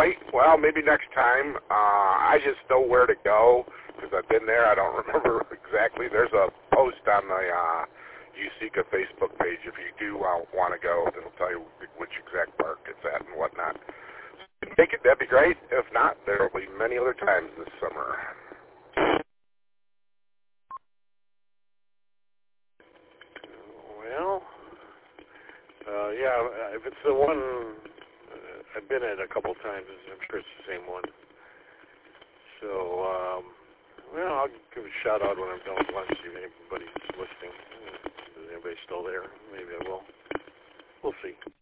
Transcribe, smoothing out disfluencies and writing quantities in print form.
right. Well, maybe next time. I just know where to go because I've been there. I don't remember exactly. There's a post on the USECA Facebook page if you do want to go. It'll tell you which exact park it's at and whatnot. So if you can take it, that'd be great. If not, there will be many other times this summer. Well, yeah, if it's the one I've been at a couple times, I'm sure it's the same one. So, well, I'll give a shout out when I'm done with lunch, see if anybody's listening. Is anybody still there? Maybe I will. We'll see.